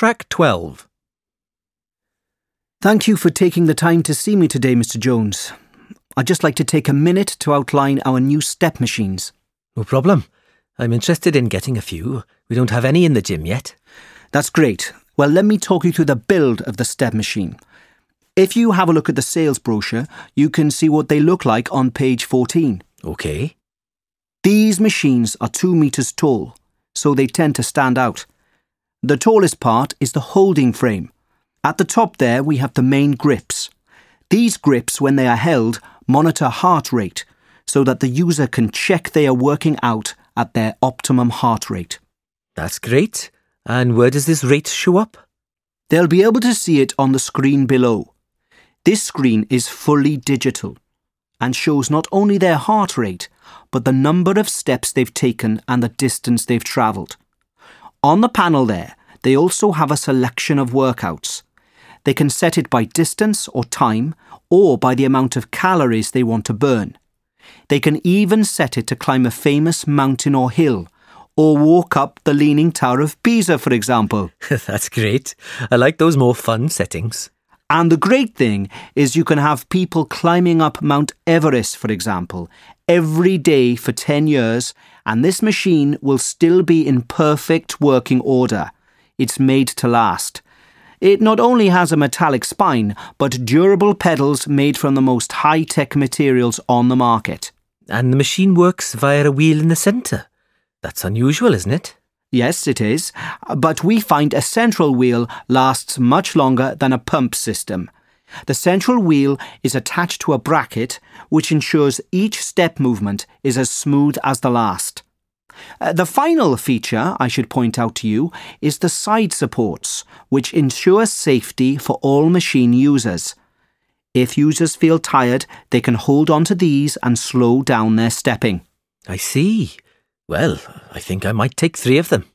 Track 12. Thank you for taking the time to see me today, Mr. Jones. I'd just like to take a minute to outline our new step machines. No problem. I'm interested in getting a few. We don't have any in the gym yet. That's great. Well, let me talk you through the build of the step machine. If you have a look at the sales brochure, you can see what they look like on page 14. Okay. These machines are 2 meters tall, so they tend to stand out. The tallest part is the holding frame. At the top there, we have the main grips. These grips, when they are held, monitor heart rate so that the user can check they are working out at their optimum heart rate. That's great. And where does this rate show up? They'll be able to see it on the screen below. This screen is fully digital and shows not only their heart rate, but the number of steps they've taken and the distance they've travelled. On the panel there, they also have a selection of workouts. They can set it by distance or time, or by the amount of calories they want to burn. They can even set it to climb a famous mountain or hill, or walk up the Leaning Tower of Pisa, for example. That's great. I like those more fun settings. And the great thing is you can have people climbing up Mount Everest, for example, every day for 10 years, and this machine will still be in perfect working order. It's made to last. It not only has a metallic spine, but durable pedals made from the most high-tech materials on the market. And the machine works via a wheel in the centre. That's unusual, isn't it? Yes, it is, but we find a central wheel lasts much longer than a pump system. The central wheel is attached to a bracket which ensures each step movement is as smooth as the last. The final feature I should point out to you is the side supports, which ensure safety for all machine users. If users feel tired, they can hold on to these and slow down their stepping. I see. Well, I think I might take 3 of them.